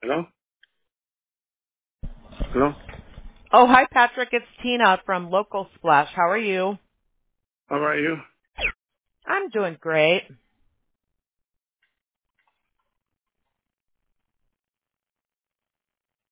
Hello? Hello? Oh, hi, Patrick. It's Tina from Local Splash. How are you? How are you? I'm doing great.